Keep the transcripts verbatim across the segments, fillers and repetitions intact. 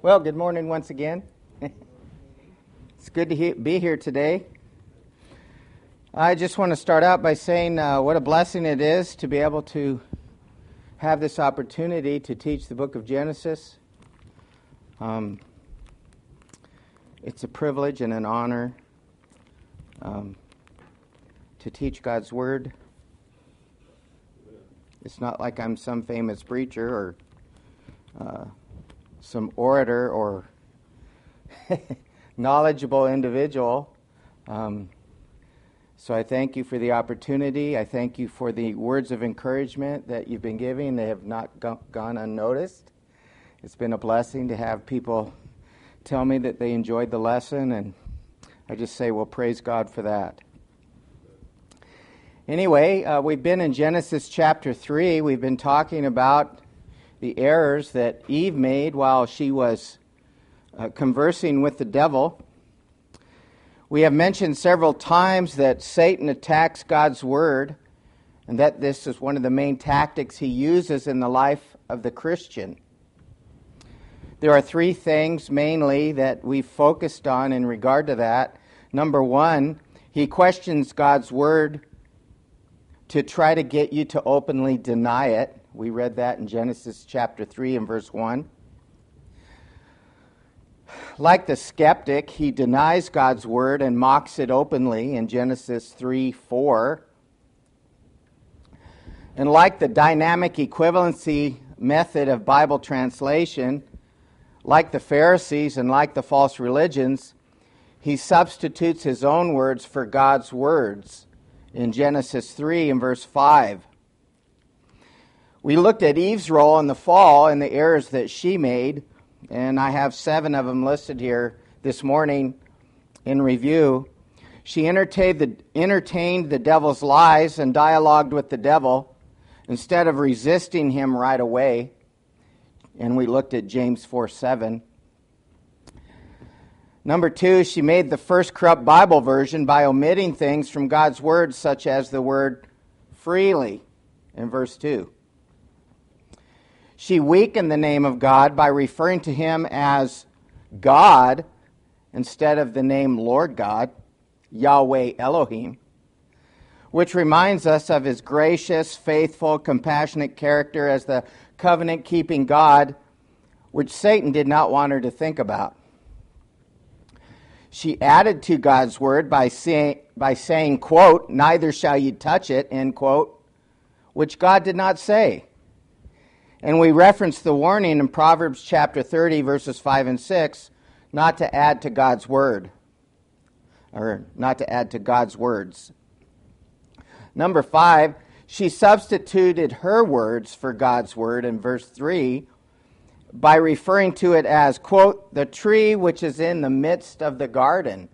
Well, good morning once again. It's good to he- be here today. I just want to start out by saying uh, what a blessing it is to be able to have this opportunity to teach the book of Genesis. Um, it's a privilege and an honor um, to teach God's Word. It's not like I'm some famous preacher or uh, some orator or knowledgeable individual. Um, so I thank you for the opportunity. I thank you for the words of encouragement that you've been giving. They have not go- gone unnoticed. It's been a blessing to have people tell me that they enjoyed the lesson, and I just say, well, praise God for that. Anyway, uh, we've been in Genesis chapter three. We've been talking about the errors that Eve made while she was uh, conversing with the devil. We have mentioned several times that Satan attacks God's Word, and that this is one of the main tactics he uses in the life of the Christian. There are three things mainly that we've focused on in regard to that. Number one, he questions God's Word to try to get you to openly deny it. We read that in Genesis chapter three and verse one. Like the skeptic, he denies God's Word and mocks it openly in Genesis three four. And like the dynamic equivalency method of Bible translation, like the Pharisees and like the false religions, he substitutes his own words for God's words in Genesis three and verse five. We looked at Eve's role in the fall and the errors that she made, and I have seven of them listed here this morning in review. She entertained the, entertained the devil's lies and dialogued with the devil instead of resisting him right away, and we looked at James four seven. Number two, she made the first corrupt Bible version by omitting things from God's Word, such as the word freely in verse two. She weakened the name of God by referring to him as God instead of the name Lord God, Yahweh Elohim, which reminds us of his gracious, faithful, compassionate character as the covenant-keeping God, which Satan did not want her to think about. She added to God's Word by saying, by saying, quote, neither shall you touch it, end quote, which God did not say. And we reference the warning in Proverbs chapter thirty, verses five and six, not to add to God's Word, or not to add to God's words. Number five, she substituted her words for God's Word in verse three by referring to it as, quote, the tree which is in the midst of the garden.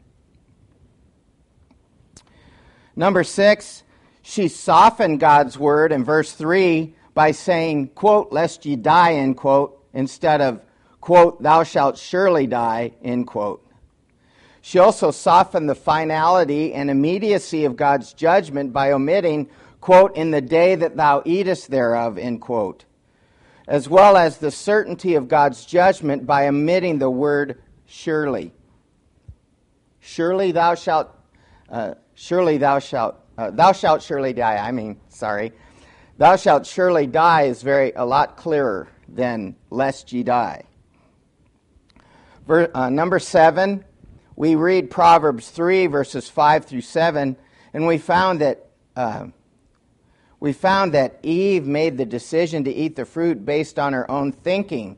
Number six, she softened God's Word in verse three by saying, quote, lest ye die, end quote, instead of, quote, thou shalt surely die, end quote. She also softened the finality and immediacy of God's judgment by omitting, quote, in the day that thou eatest thereof, end quote, as well as the certainty of God's judgment by omitting the word surely. Surely thou shalt, uh, surely thou shalt, uh, thou shalt surely die, I mean, sorry. Thou shalt surely die is very a lot clearer than lest ye die. Ver, uh, number seven, we read Proverbs three, verses five through seven, and we found that uh, we found that Eve made the decision to eat the fruit based on her own thinking,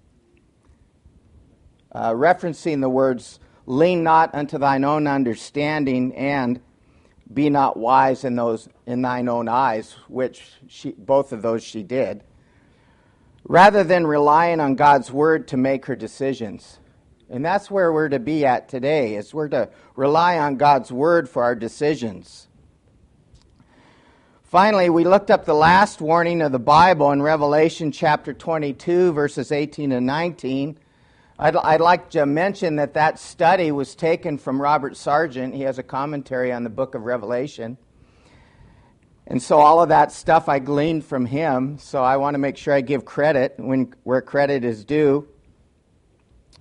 uh, referencing the words, lean not unto thine own understanding, and be not wise in those in thine own eyes, which she, both of those she did, rather than relying on God's Word to make her decisions. And that's where we're to be at today, is we're to rely on God's Word for our decisions. Finally, we looked up the last warning of the Bible in Revelation chapter twenty-two, verses eighteen and nineteen. I'd, I'd like to mention that that study was taken from Robert Sargent. He has a commentary on the book of Revelation. And so all of that stuff I gleaned from him, so I want to make sure I give credit when where credit is due.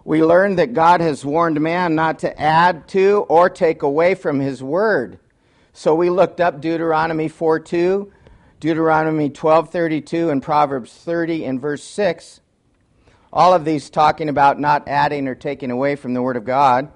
we learned that God has warned man not to add to or take away from his word. So we looked up Deuteronomy four two, Deuteronomy twelve thirty-two, and Proverbs thirty and verse six. All of these talking about not adding or taking away from the word of God.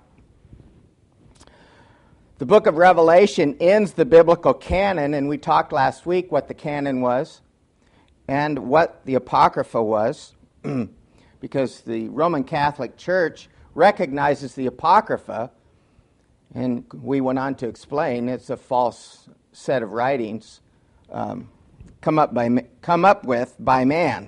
The book of Revelation ends the biblical canon, and we talked last week what the canon was and what the Apocrypha was, because the Roman Catholic Church recognizes the Apocrypha, and we went on to explain it's a false set of writings um, come up by come up with by man.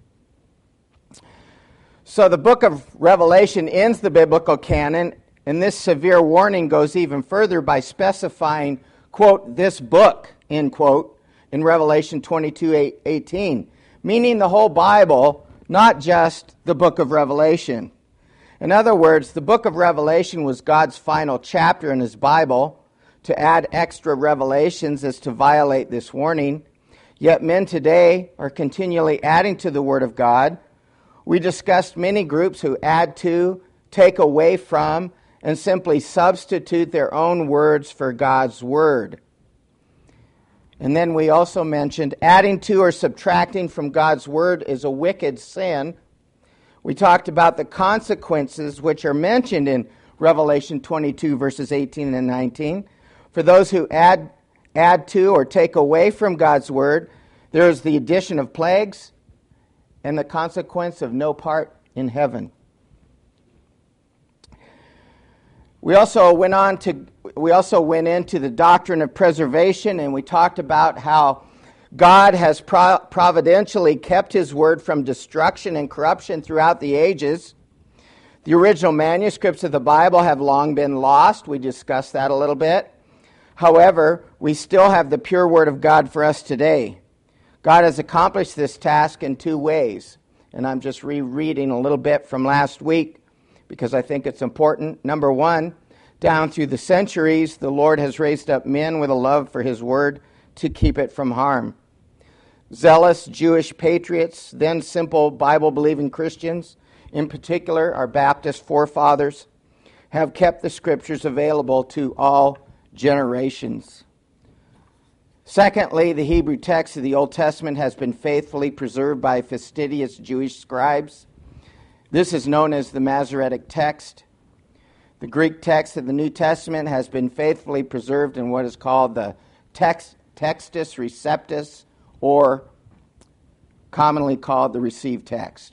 So the book of Revelation ends the biblical canon, and this severe warning goes even further by specifying, quote, this book, end quote, in Revelation twenty-two eighteen, meaning the whole Bible, not just the book of Revelation. In other words, the book of Revelation was God's final chapter in his Bible. To add extra revelations is to violate this warning. Yet men today are continually adding to the Word of God. We discussed many groups who add to, take away from, and simply substitute their own words for God's Word. And then we also mentioned adding to or subtracting from God's Word is a wicked sin. We talked about the consequences which are mentioned in Revelation twenty-two, verses eighteen and nineteen. For those who add, add to or take away from God's Word, there is the addition of plagues and the consequence of no part in heaven. We also went on to we also went into the doctrine of preservation, and we talked about how God has pro- providentially kept his word from destruction and corruption throughout the ages. The original manuscripts of the Bible have long been lost. We discussed that a little bit. However, we still have the pure word of God for us today. God has accomplished this task in two ways, and I'm just rereading a little bit from last week because I think it's important. Number one, down through the centuries, the Lord has raised up men with a love for his word to keep it from harm. Zealous Jewish patriots, then simple Bible-believing Christians, in particular our Baptist forefathers, have kept the scriptures available to all generations. Secondly, the Hebrew text of the Old Testament has been faithfully preserved by fastidious Jewish scribes. This is known as the Masoretic text. The Greek text of the New Testament has been faithfully preserved in what is called the text, Textus Receptus, or commonly called the received text.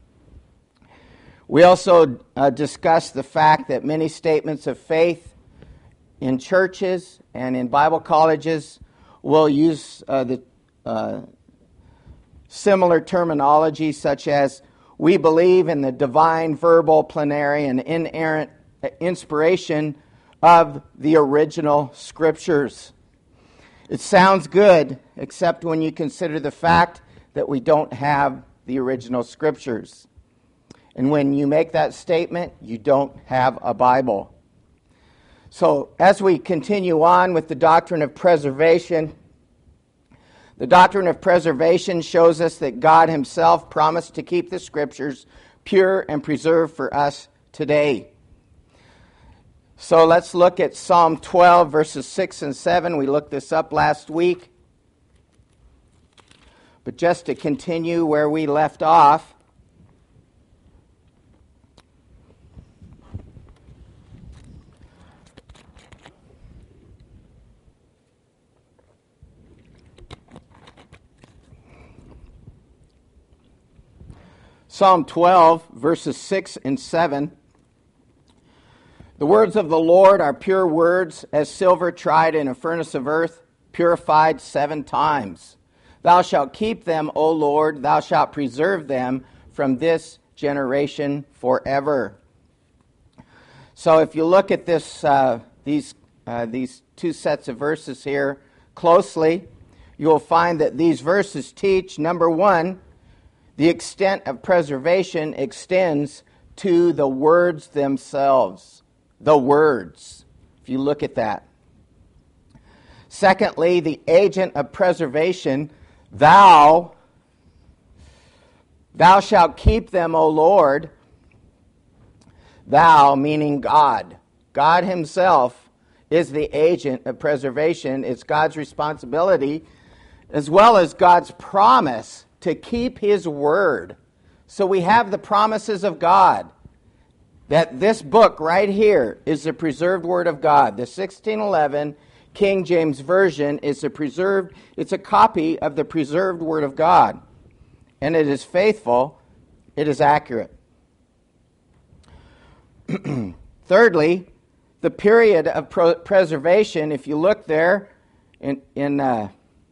We also uh, discussed the fact that many statements of faith in churches and in Bible colleges will use uh, the uh, similar terminology such as, we believe in the divine, verbal, plenary, and inerrant inspiration of the original scriptures. It sounds good, except when you consider the fact that we don't have the original scriptures. And when you make that statement, you don't have a Bible. So as we continue on with the doctrine of preservation, the doctrine of preservation shows us that God himself promised to keep the scriptures pure and preserved for us today. So let's look at Psalm twelve, verses six and seven. We looked this up last week. But just to continue where we left off, Psalm twelve, verses six and seven. The words of the Lord are pure words, as silver tried in a furnace of earth, purified seven times. Thou shalt keep them, O Lord, thou shalt preserve them from this generation forever. So if you look at this, uh, these uh, these two sets of verses here closely, you will find that these verses teach, number one, the extent of preservation extends to the words themselves. The words, if you look at that. Secondly, the agent of preservation, thou, thou shalt keep them, O Lord. Thou, meaning God. God himself is the agent of preservation. It's God's responsibility, as well as God's promise to keep his word. So we have the promises of God, that this book right here is the preserved word of God. The sixteen eleven King James Version is a preserved, it's a copy of the preserved word of God. And it is faithful, it is accurate. Thirdly, the period of pro- preservation, if you look there in, in uh,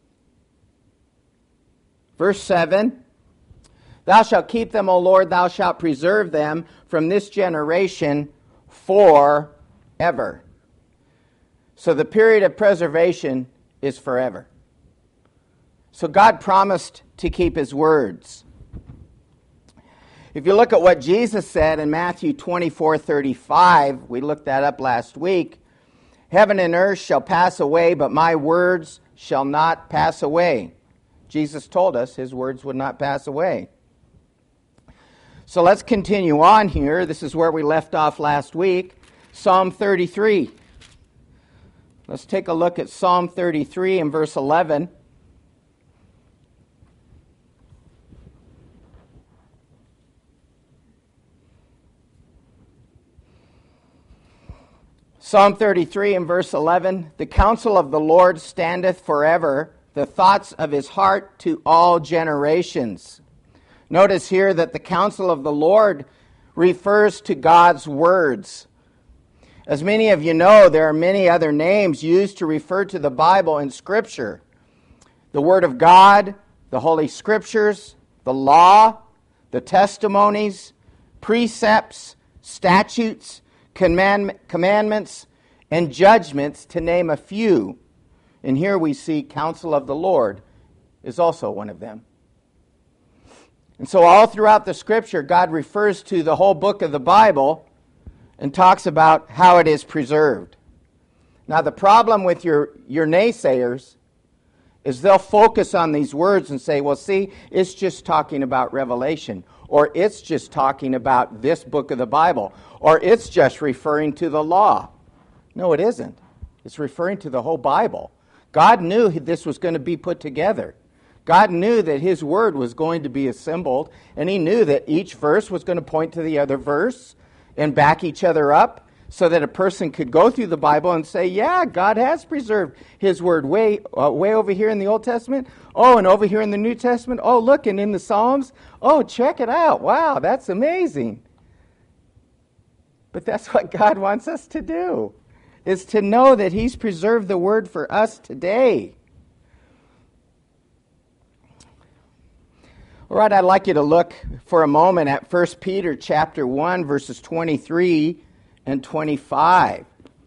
verse seven, thou shalt keep them, O Lord, thou shalt preserve them from this generation forever. So the period of preservation is forever. So God promised to keep his words. If you look at what Jesus said in Matthew twenty-four thirty-five, we looked that up last week, heaven and earth shall pass away, but my words shall not pass away. Jesus told us his words would not pass away. So let's continue on here. This is where we left off last week. Psalm thirty-three. Let's take a look at Psalm thirty-three and verse eleven. Psalm thirty-three and verse eleven, the counsel of the Lord standeth forever, the thoughts of his heart to all generations. Notice here that the counsel of the Lord refers to God's words. As many of you know, there are many other names used to refer to the Bible in Scripture. The Word of God, the Holy Scriptures, the law, the testimonies, precepts, statutes, Command, commandments and judgments, to name a few. And here we see counsel of the Lord is also one of them. And so all throughout the Scripture, God refers to the whole book of the Bible and talks about how it is preserved. Now the problem with your, your naysayers is they'll focus on these words and say, well, see, it's just talking about Revelation, or it's just talking about this book of the Bible, or it's just referring to the law. No, it isn't. It's referring to the whole Bible. God knew this was going to be put together. God knew that his word was going to be assembled, and he knew that each verse was going to point to the other verse and back each other up, so that a person could go through the Bible and say, yeah, God has preserved his word way, uh, way over here in the Old Testament. Oh, and over here in the New Testament. Oh, look, and in the Psalms. Oh, check it out. Wow, that's amazing. But that's what God wants us to do, is to know that he's preserved the word for us today. All right, I'd like you to look for a moment at First Peter chapter one, verses twenty-three and twenty-five.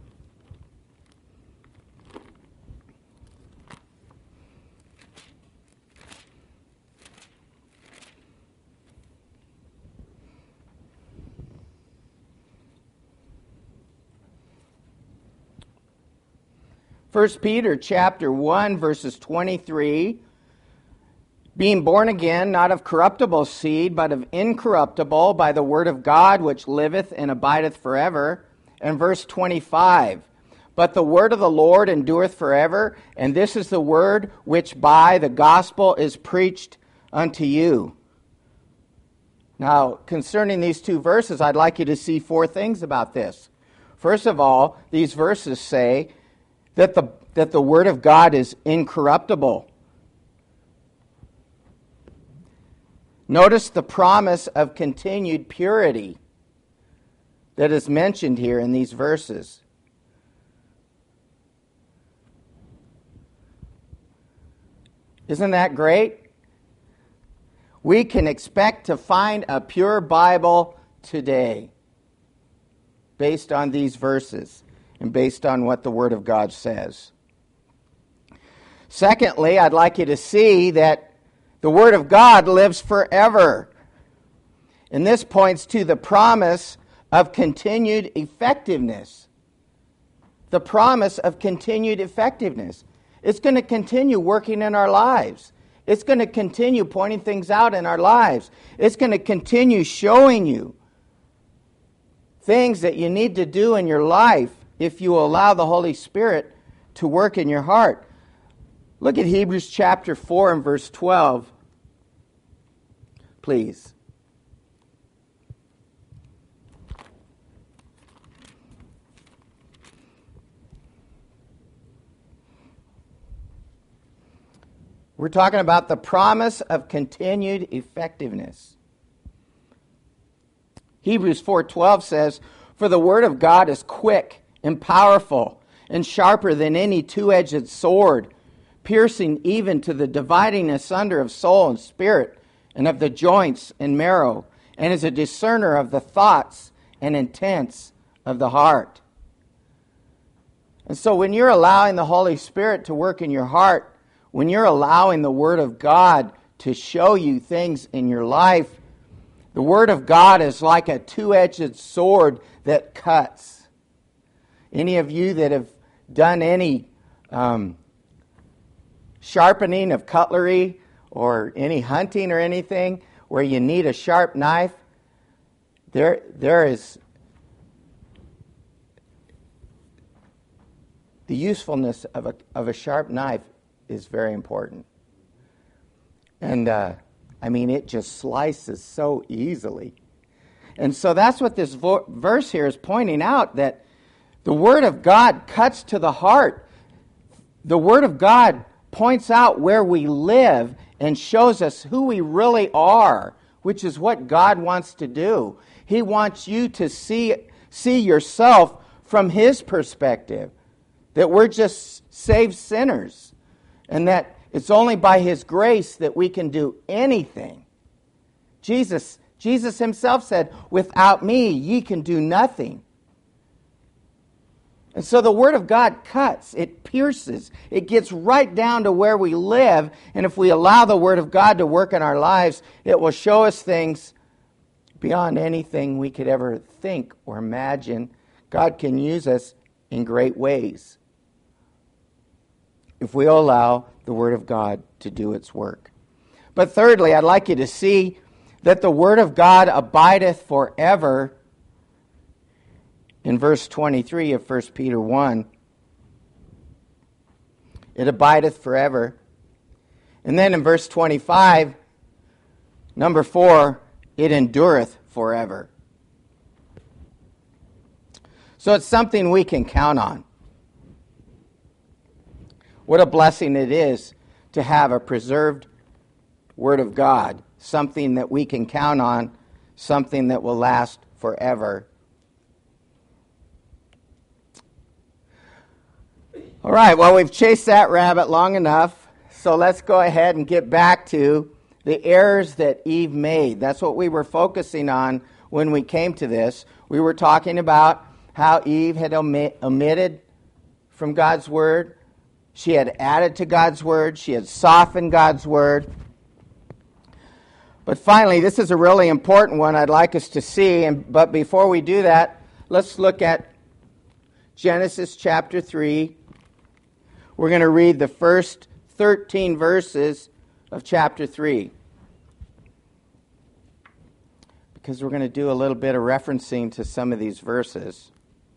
First Peter chapter one, verses twenty-three, being born again, not of corruptible seed, but of incorruptible, by the word of God, which liveth and abideth forever. And verse twenty-five, but the word of the Lord endureth forever, and this is the word which by the gospel is preached unto you. Now, concerning these two verses, I'd like you to see four things about this. First of all, these verses say that the, that the word of God is incorruptible. Notice the promise of continued purity that is mentioned here in these verses. Isn't that great? We can expect to find a pure Bible today based on these verses and based on what the Word of God says. Secondly, I'd like you to see that the Word of God lives forever. And this points to the promise of continued effectiveness. The promise of continued effectiveness. It's going to continue working in our lives. It's going to continue pointing things out in our lives. It's going to continue showing you things that you need to do in your life if you allow the Holy Spirit to work in your heart. Look at Hebrews chapter four and verse twelve, please. We're talking about the promise of continued effectiveness. Hebrews four twelve says, "For the word of God is quick and powerful and sharper than any two-edged sword, piercing even to the dividing asunder of soul and spirit and of the joints and marrow, and is a discerner of the thoughts and intents of the heart." And so when you're allowing the Holy Spirit to work in your heart, when you're allowing the Word of God to show you things in your life, the Word of God is like a two-edged sword that cuts. Any of you that have done any um, sharpening of cutlery or any hunting or anything where you need a sharp knife, there, there is the usefulness of a, of a sharp knife is very important. And, uh, I mean, it just slices so easily. And so that's what this vo- verse here is pointing out, that the Word of God cuts to the heart. The Word of God points out where we live and shows us who we really are, which is what God wants to do. He wants you to see, see yourself from His perspective, that we're just saved sinners, and that it's only by His grace that we can do anything. Jesus, Jesus Himself said, "Without me, ye can do nothing." And so the Word of God cuts, it pierces, it gets right down to where we live, and if we allow the Word of God to work in our lives, it will show us things beyond anything we could ever think or imagine. God can use us in great ways if we allow the Word of God to do its work. But thirdly, I'd like you to see that the Word of God abideth forever in verse twenty-three of First Peter one. It abideth forever. And then in verse twenty-five, number four, it endureth forever. So it's something we can count on. What a blessing it is to have a preserved Word of God, something that we can count on, something that will last forever. All right, well, we've chased that rabbit long enough, so let's go ahead and get back to the errors that Eve made. That's what we were focusing on when we came to this. We were talking about how Eve had omit, omitted from God's Word. She had added to God's Word. She had softened God's Word. But finally, this is a really important one I'd like us to see. And, but before we do that, let's look at Genesis chapter three. We're going to read the first thirteen verses of chapter three, because we're going to do a little bit of referencing to some of these verses.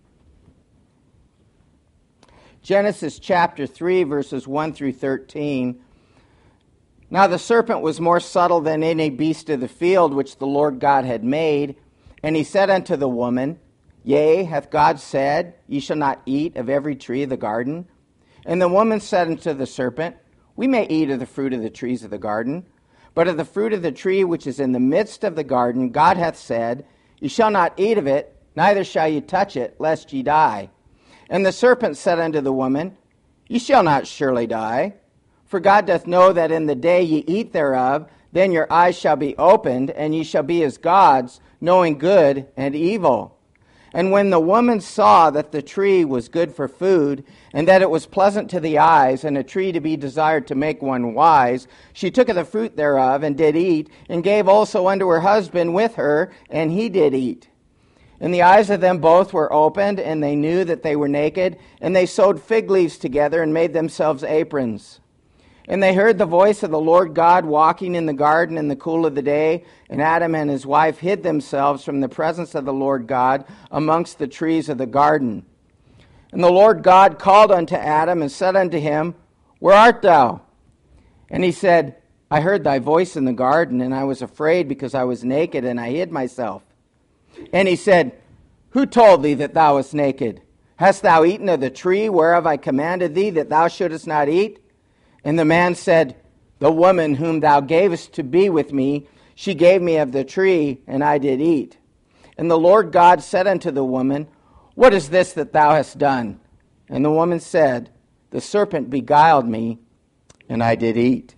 Genesis chapter three, verses one through thirteen. Now the serpent was more subtle than any beast of the field which the Lord God had made. And he said unto the woman, Yea, hath God said, Ye shall not eat of every tree of the garden? And the woman said unto the serpent, We may eat of the fruit of the trees of the garden, but of the fruit of the tree which is in the midst of the garden, God hath said, Ye shall not eat of it, neither shall ye touch it, lest ye die. And the serpent said unto the woman, Ye shall not surely die. For God doth know that in the day ye eat thereof, then your eyes shall be opened, and ye shall be as gods, knowing good and evil. And when the woman saw that the tree was good for food, and that it was pleasant to the eyes, and a tree to be desired to make one wise, she took of the fruit thereof, and did eat, and gave also unto her husband with her, and he did eat. And the eyes of them both were opened, and they knew that they were naked, and they sewed fig leaves together, and made themselves aprons. And they heard the voice of the Lord God walking in the garden in the cool of the day, and Adam and his wife hid themselves from the presence of the Lord God amongst the trees of the garden. And the Lord God called unto Adam and said unto him, Where art thou? And he said, I heard thy voice in the garden, and I was afraid because I was naked, and I hid myself. And he said, Who told thee that thou wast naked? Hast thou eaten of the tree whereof I commanded thee that thou shouldest not eat? And the man said, The woman whom thou gavest to be with me, she gave me of the tree, and I did eat. And the Lord God said unto the woman, What is this that thou hast done? And the woman said, The serpent beguiled me, and I did eat.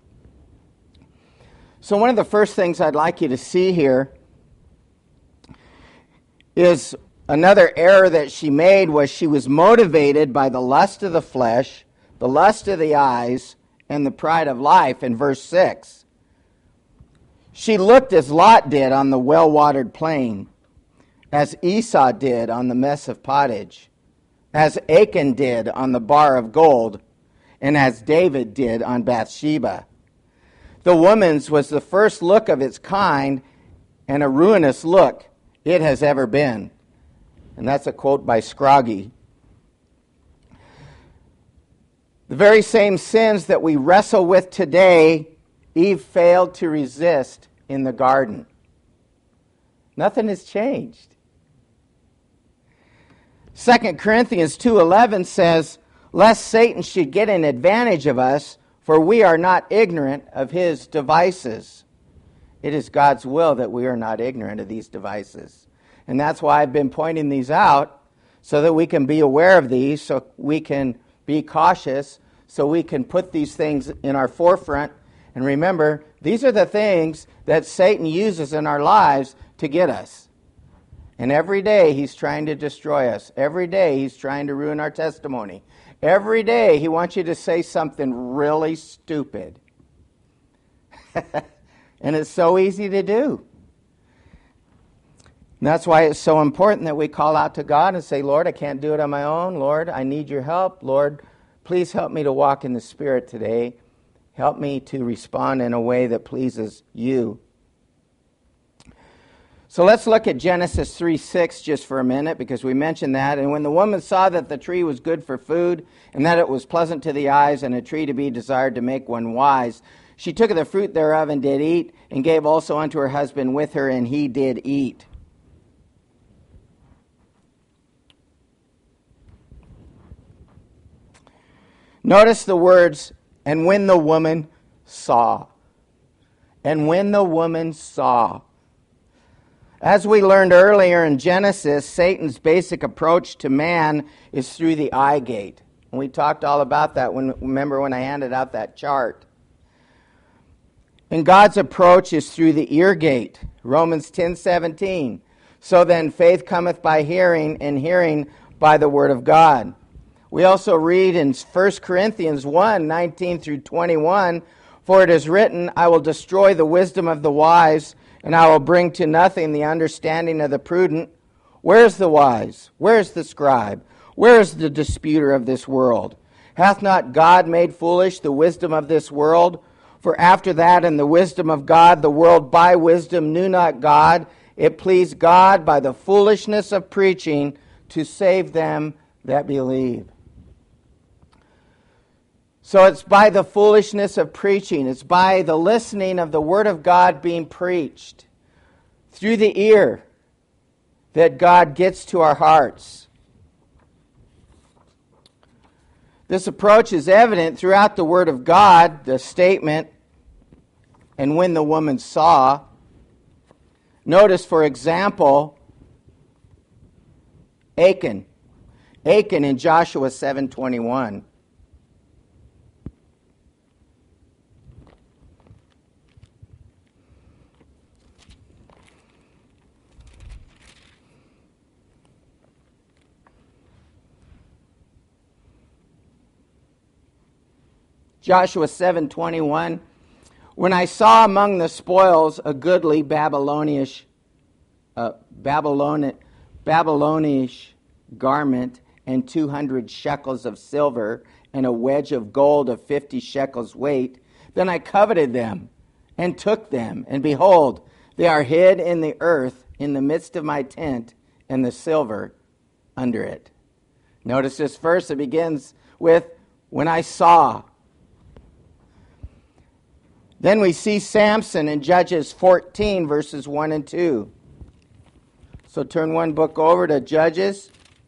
So one of the first things I'd like you to see here is another error that she made was she was motivated by the lust of the flesh, the lust of the eyes, and the pride of life in verse six. She looked as Lot did on the well-watered plain, as Esau did on the mess of pottage, as Achan did on the bar of gold, and as David did on Bathsheba. The woman's was the first look of its kind, and a ruinous look it has ever been. And that's a quote by Scroggie. The very same sins that we wrestle with today, Eve failed to resist in the garden. Nothing has changed. Second Corinthians two eleven says, Lest Satan should get an advantage of us, for we are not ignorant of his devices. It is God's will that we are not ignorant of these devices. And that's why I've been pointing these out, so that we can be aware of these, so we can be cautious, so we can put these things in our forefront. And remember, these are the things that Satan uses in our lives to get us. And every day he's trying to destroy us. Every day he's trying to ruin our testimony. Every day he wants you to say something really stupid. And it's so easy to do. And that's why it's so important that we call out to God and say, Lord, I can't do it on my own. Lord, I need your help. Lord, please help me to walk in the Spirit today. Help me to respond in a way that pleases you. So let's look at Genesis three six just for a minute, because we mentioned that. And when the woman saw that the tree was good for food, and that it was pleasant to the eyes, and a tree to be desired to make one wise, she took of the fruit thereof and did eat, and gave also unto her husband with her, and he did eat. Notice the words, and when the woman saw. And when the woman saw. As we learned earlier in Genesis, Satan's basic approach to man is through the eye gate. And we talked all about that, when, remember when I handed out that chart. And God's approach is through the ear gate. Romans ten seventeen. So then faith cometh by hearing, and hearing by the word of God. We also read in First Corinthians one nineteen through twenty-one, For it is written, I will destroy the wisdom of the wise, and I will bring to nothing the understanding of the prudent. Where is the wise? Where is the scribe? Where is the disputer of this world? Hath not God made foolish the wisdom of this world? For after that, in the wisdom of God, the world by wisdom knew not God. It pleased God by the foolishness of preaching to save them that believe. So it's by the foolishness of preaching. It's by the listening of the Word of God being preached through the ear that God gets to our hearts. This approach is evident throughout the Word of God, the statement, and when the woman saw. Notice, for example, Achan. Achan in Joshua seven twenty-one. Joshua seven twenty-one, When I saw among the spoils a goodly Babylonish, uh, Babylon, Babylonish garment and two hundred shekels of silver and a wedge of gold of fifty shekels weight. Then I coveted them and took them, and behold, they are hid in the earth in the midst of my tent, and the silver under it. Notice this verse, it begins with, when I saw. Then we see Samson in Judges fourteen, verses one and two. So turn one book over to Judges.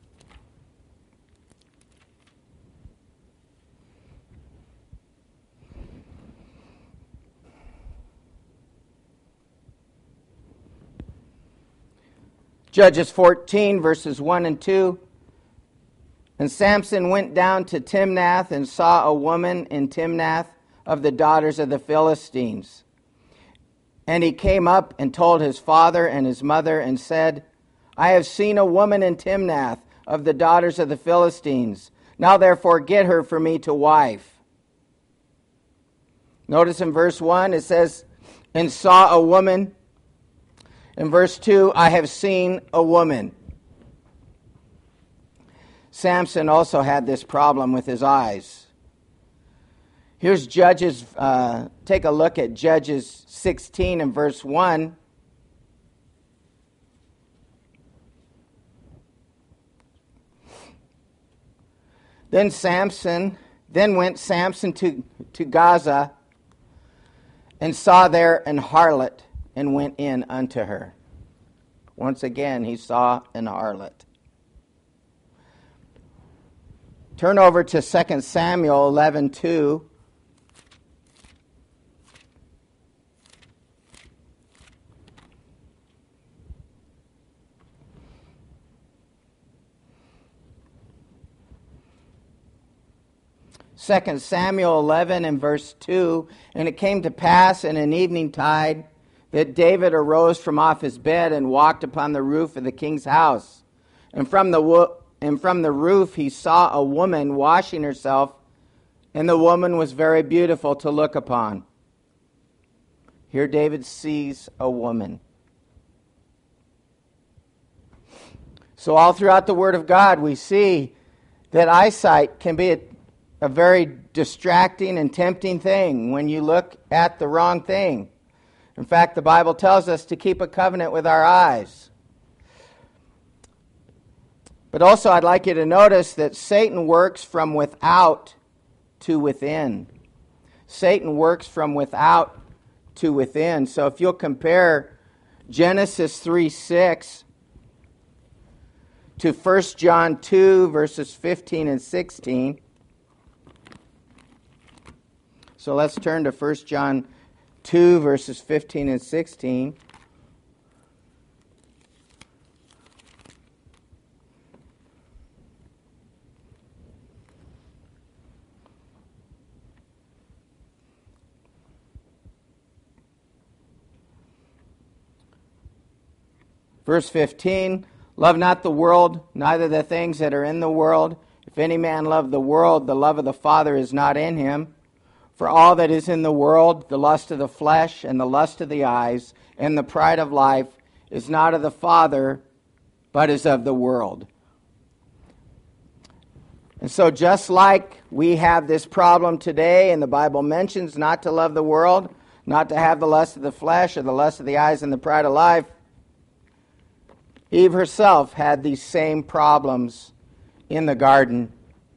Judges fourteen, verses one and two. And Samson went down to Timnath and saw a woman in Timnath of the daughters of the Philistines. And he came up and told his father and his mother and said, I have seen a woman in Timnath of the daughters of the Philistines. Now therefore get her for me to wife. Notice in verse one it says, and saw a woman. In verse two, I have seen a woman. Samson also had this problem with his eyes. Here's Judges, uh, take a look at Judges sixteen and verse one. Then Samson, then went Samson to, to Gaza, and saw there an harlot, and went in unto her. Once again, he saw an harlot. Turn over to Second Samuel eleven two. Second Samuel eleven and verse two. And it came to pass in an evening tide that David arose from off his bed and walked upon the roof of the king's house. And from the wo- and from the roof he saw a woman washing herself, and the woman was very beautiful to look upon. Here David sees a woman. So all throughout the Word of God we see that eyesight can be a, a very distracting and tempting thing when you look at the wrong thing. In fact, the Bible tells us to keep a covenant with our eyes. But also I'd like you to notice that Satan works from without to within. Satan works from without to within. So if you'll compare Genesis three six to First John two, verses fifteen and sixteen. So let's turn to First John two, verses fifteen and sixteen. Verse fifteen, love not the world, neither the things that are in the world. If any man love the world, the love of the Father is not in him. For all that is in the world, the lust of the flesh, and the lust of the eyes, and the pride of life, is not of the Father, but is of the world. And so just like we have this problem today, and the Bible mentions not to love the world, not to have the lust of the flesh, or the lust of the eyes, and the pride of life, Eve herself had these same problems in the garden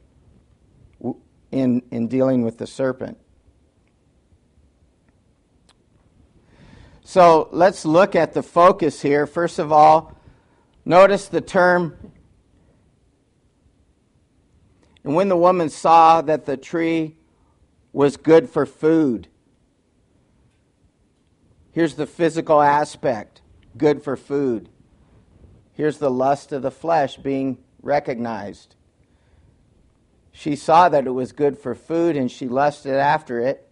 in, in dealing with the serpent. So let's look at the focus here. First of all, notice the term, and when the woman saw that the tree was good for food. Here's the physical aspect, good for food. Here's the lust of the flesh being recognized. She saw that it was good for food and she lusted after it.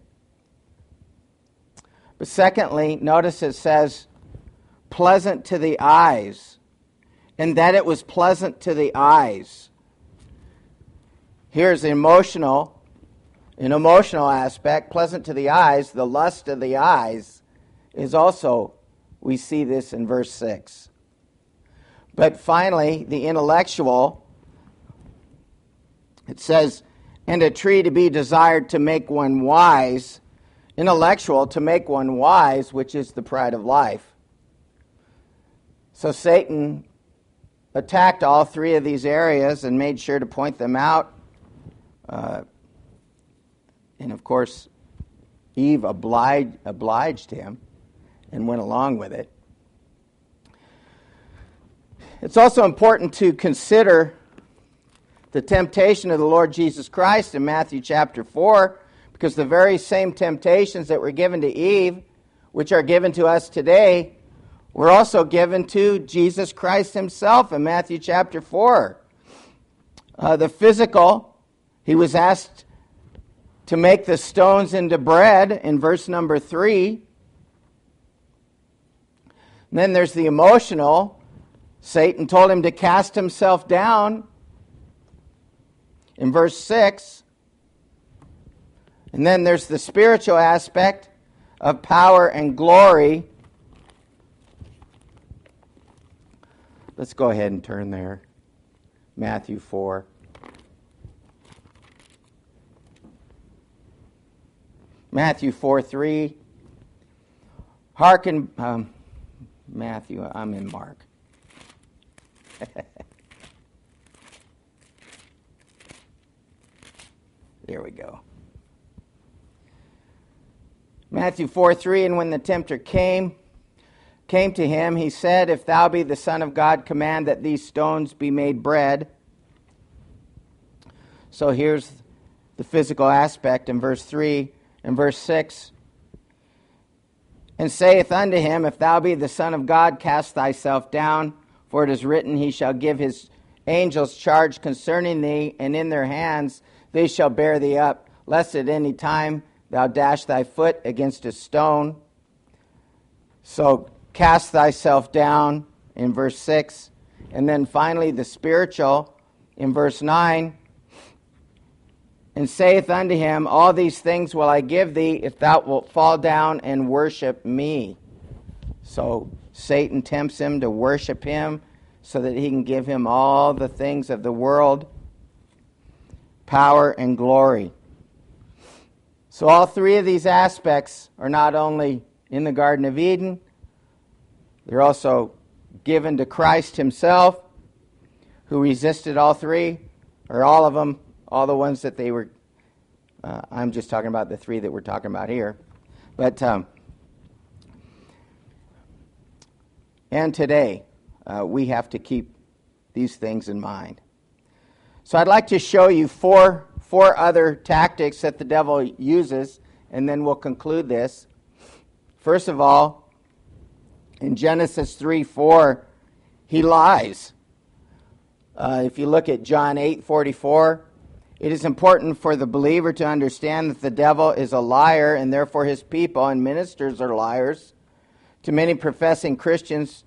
But secondly, notice it says, pleasant to the eyes, and that it was pleasant to the eyes. Here's emotional, an emotional aspect, pleasant to the eyes. The lust of the eyes is also, we see this in verse six. But finally, the intellectual, it says, and a tree to be desired to make one wise, intellectual to make one wise, which is the pride of life. So Satan attacked all three of these areas and made sure to point them out. Uh, and of course, Eve obliged, obliged him and went along with it. It's also important to consider the temptation of the Lord Jesus Christ in Matthew chapter four, because the very same temptations that were given to Eve, which are given to us today, were also given to Jesus Christ himself in Matthew chapter four. Uh, the physical, he was asked to make the stones into bread in verse number three. And then there's the emotional. Satan told him to cast himself down in verse six. And then there's the spiritual aspect of power and glory. Let's go ahead and turn there. Matthew four. Matthew four three. Hearken, um, Matthew, I'm in Mark. There we go. Matthew four three, and when the tempter came, came to him, he said, if thou be the Son of God, command that these stones be made bread. So here's the physical aspect in verse three. In verse six, and saith unto him, if thou be the Son of God, cast thyself down, for it is written, he shall give his angels charge concerning thee, and in their hands they shall bear thee up, lest at any time thou dash thy foot against a stone. So cast thyself down in verse six. And then finally the spiritual in verse nine. And saith unto him, all these things will I give thee, if thou wilt fall down and worship me. So Satan tempts him to worship him so that he can give him all the things of the world, power and glory. So all three of these aspects are not only in the Garden of Eden, they're also given to Christ himself, who resisted all three, or all of them, all the ones that they were, uh, I'm just talking about the three that we're talking about here. But, um, and today, uh, we have to keep these things in mind. So I'd like to show you four, four other tactics that the devil uses, and then we'll conclude this. First of all, in Genesis three four, he lies. Uh, if you look at John eight forty-four, it is important for the believer to understand that the devil is a liar, and therefore his people and ministers are liars. To many professing Christians,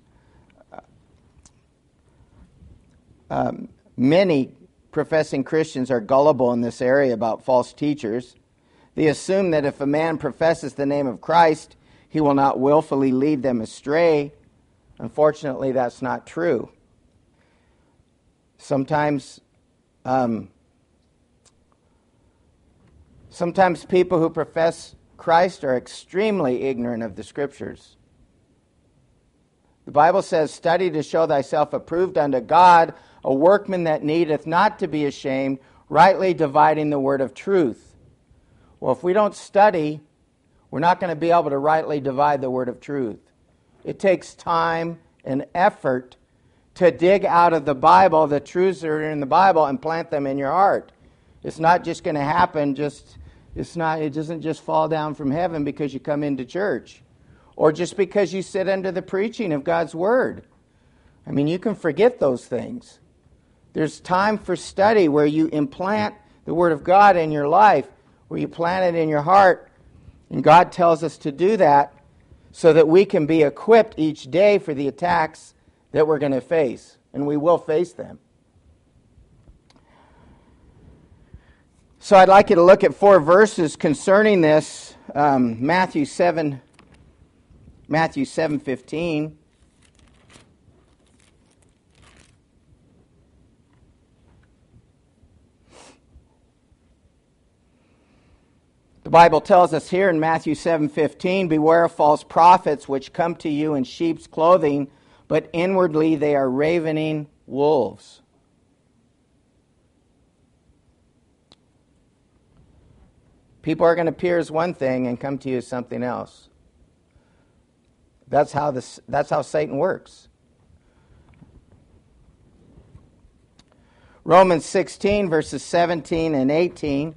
um, many professing Christians are gullible in this area about false teachers. They assume that if a man professes the name of Christ, he will not willfully lead them astray. Unfortunately, that's not true. Sometimes, um, sometimes people who profess Christ are extremely ignorant of the Scriptures. The Bible says, study to show thyself approved unto God, a workman that needeth not to be ashamed, rightly dividing the word of truth. Well, if we don't study, we're not going to be able to rightly divide the word of truth. It takes time and effort to dig out of the Bible the truths that are in the Bible and plant them in your heart. It's not just going to happen, just it's not it doesn't just fall down from heaven because you come into church or just because you sit under the preaching of God's word. I mean, you can forget those things. There's time for study where you implant the word of God in your life, where you plant it in your heart. And God tells us to do that so that we can be equipped each day for the attacks that we're going to face. And we will face them. So I'd like you to look at four verses concerning this. Um, Matthew seven, Matthew seven fifteen. Bible tells us here in Matthew seven fifteen, beware of false prophets which come to you in sheep's clothing, but inwardly they are ravening wolves. People are going to appear as one thing and come to you as something else. That's how this, that's how Satan works. Romans sixteen, verses seventeen and eighteen.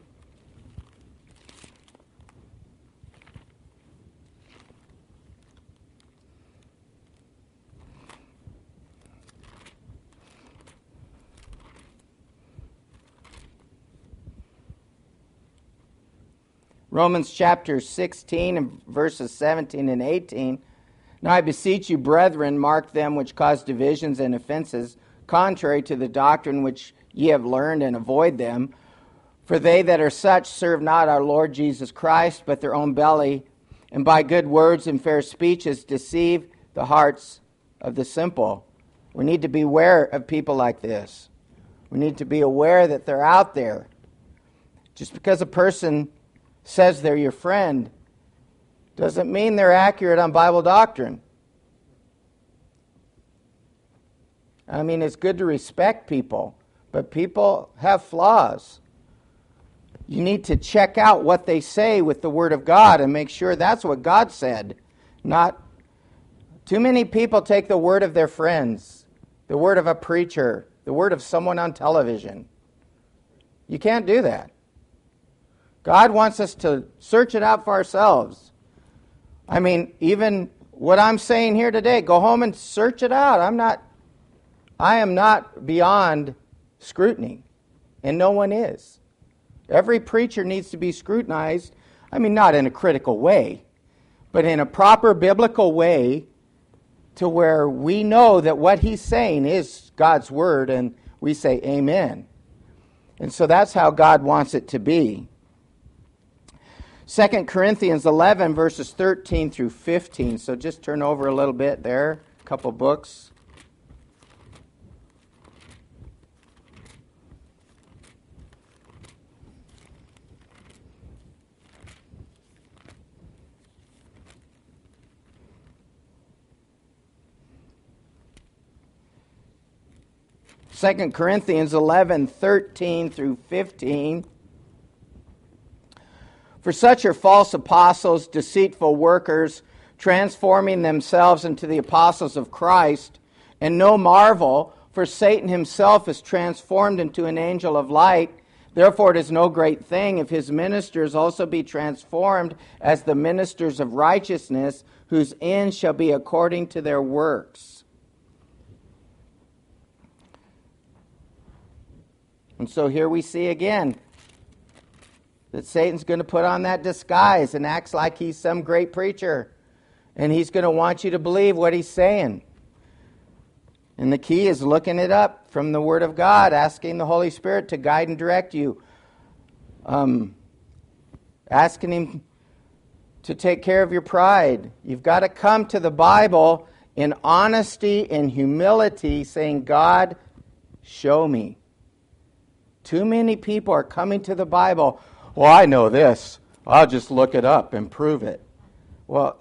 Romans chapter sixteen and verses seventeen and eighteen. Now I beseech you, brethren, mark them which cause divisions and offenses, contrary to the doctrine which ye have learned, and avoid them. For they that are such serve not our Lord Jesus Christ, but their own belly, and by good words and fair speeches deceive the hearts of the simple. We need to be aware of people like this. We need to be aware that they're out there. Just because a person says they're your friend doesn't mean they're accurate on Bible doctrine. I mean, it's good to respect people, but people have flaws. You need to check out what they say with the Word of God and make sure that's what God said. Not too many people take the word of their friends, the word of a preacher, the word of someone on television. You can't do that. God wants us to search it out for ourselves. I mean, even what I'm saying here today, go home and search it out. I'm not, I am not beyond scrutiny, and no one is. Every preacher needs to be scrutinized. I mean, not in a critical way, but in a proper biblical way to where we know that what he's saying is God's word, and we say amen. And so that's how God wants it to be. Second Corinthians eleven, verses thirteen through fifteen. So just turn over a little bit there, a couple books. Second Corinthians eleven, thirteen through fifteen. For such are false apostles, deceitful workers, transforming themselves into the apostles of Christ. And no marvel, for Satan himself is transformed into an angel of light. Therefore it is no great thing if his ministers also be transformed as the ministers of righteousness, whose end shall be according to their works. And so here we see again that Satan's going to put on that disguise and acts like he's some great preacher. And he's going to want you to believe what he's saying. And the key is looking it up from the Word of God, asking the Holy Spirit to guide and direct you. Um, asking Him to take care of your pride. You've got to come to the Bible in honesty and humility, saying, God, show me. Too many people are coming to the Bible, well, I know this. I'll just look it up and prove it. Well,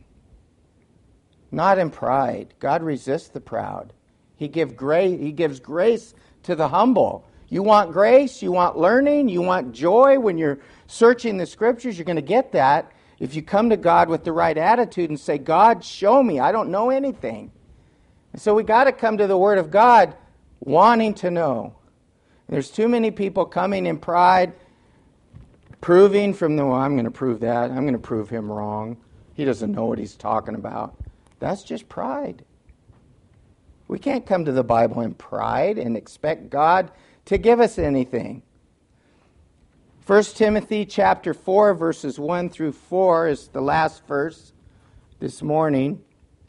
not in pride. God resists the proud. He give grace, he gives grace to the humble. You want grace, you want learning, you want joy when you're searching the Scriptures, you're going to get that if you come to God with the right attitude and say, God, show me. I don't know anything. And so we got to come to the Word of God wanting to know. There's too many people coming in pride, proving from the, well, I'm going to prove that. I'm going to prove him wrong. He doesn't know what he's talking about. That's just pride. We can't come to the Bible in pride and expect God to give us anything. First Timothy chapter four, verses one through four is the last verse this morning.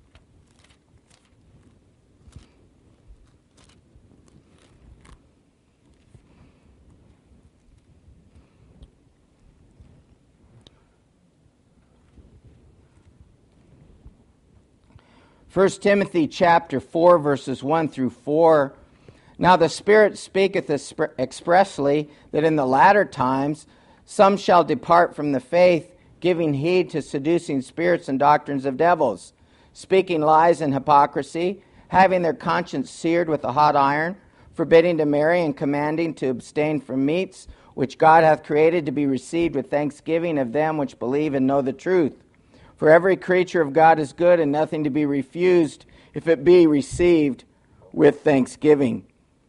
First Timothy chapter four, verses one through four. Now the Spirit speaketh expressly that in the latter times Some shall depart from the faith, giving heed to seducing spirits and doctrines of devils, speaking lies and hypocrisy, having their conscience seared with a hot iron, forbidding to marry and commanding to abstain from meats, which God hath created to be received with thanksgiving of them which believe and know the truth. For every creature of God is good, and nothing to be refused, if it be received with thanksgiving.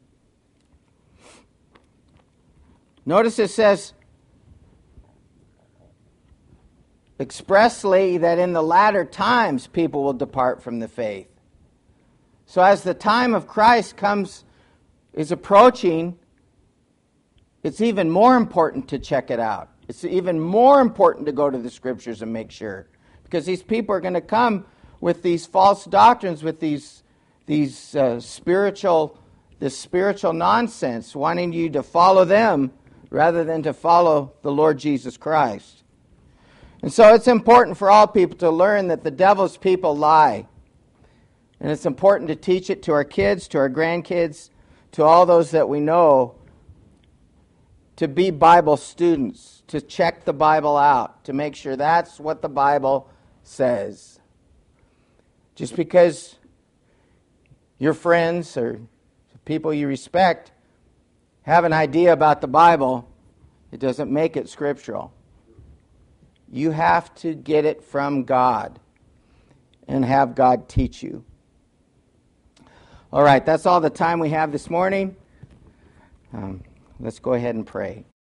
Notice it says expressly that in the latter times people will depart from the faith. So as the time of Christ comes, is approaching, it's even more important to check it out. It's even more important to go to the Scriptures and make sure. Because these people are going to come with these false doctrines, with these these uh, spiritual, this spiritual nonsense, wanting you to follow them rather than to follow the Lord Jesus Christ. And so it's important for all people to learn that the devil's people lie. And it's important to teach it to our kids, to our grandkids, to all those that we know, to be Bible students, to check the Bible out, to make sure that's what the Bible says. Just because your friends or people you respect have an idea about the Bible, it doesn't make it scriptural. You have to get it from God and have God teach you. All right, that's all the time we have this morning. Um, let's go ahead and pray.